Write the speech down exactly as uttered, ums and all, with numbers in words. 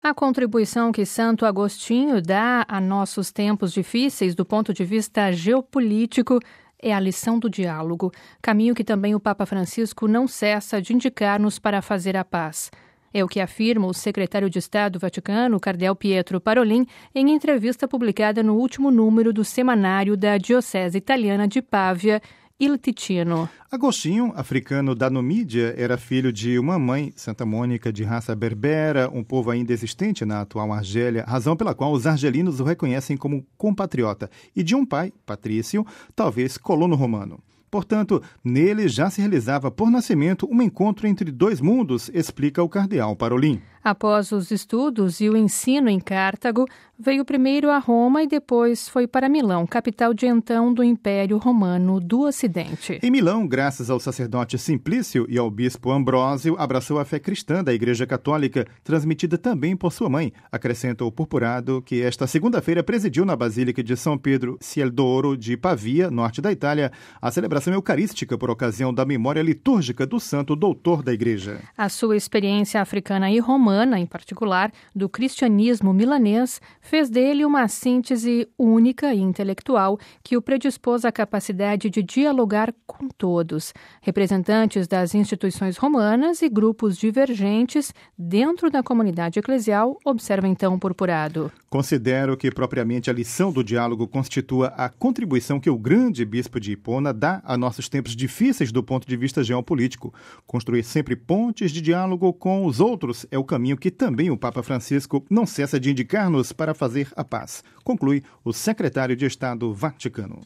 A contribuição que Santo Agostinho dá a nossos tempos difíceis do ponto de vista geopolítico é a lição do diálogo, caminho que também o Papa Francisco não cessa de indicar-nos para fazer a paz. É o que afirma o secretário de Estado do Vaticano, cardeal Pietro Parolin, em entrevista publicada no último número do semanário da Diocese Italiana de Pávia, Il Ticino. Agostinho, africano da Numídia, era filho de uma mãe, Santa Mônica, de raça berbera, um povo ainda existente na atual Argélia, razão pela qual os argelinos o reconhecem como compatriota, e de um pai, Patrício, talvez colono romano. Portanto, nele já se realizava por nascimento um encontro entre dois mundos, explica o cardeal Parolin. Após os estudos e o ensino em Cartago, veio primeiro a Roma e depois foi para Milão, capital de então do Império Romano do Ocidente. Em Milão, graças ao sacerdote Simplício e ao bispo Ambrósio, abraçou a fé cristã da Igreja Católica, transmitida também por sua mãe, acrescenta o purpurado, que esta segunda-feira presidiu na Basílica de São Pedro Cieldouro de Pavia, norte da Itália, a celebração eucarística por ocasião da memória litúrgica do santo doutor da Igreja. A sua experiência africana e romana, em particular, do cristianismo milanês, fez dele uma síntese única e intelectual que o predispôs à capacidade de dialogar com todos, representantes das instituições romanas e grupos divergentes dentro da comunidade eclesial, observa então o purpurado. Considero que propriamente a lição do diálogo constitua a contribuição que o grande bispo de Hipona dá a nossos tempos difíceis do ponto de vista geopolítico. Construir sempre pontes de diálogo com os outros é o caminho que também o Papa Francisco não cessa de indicar-nos para fazer a paz, conclui o secretário de Estado Vaticano.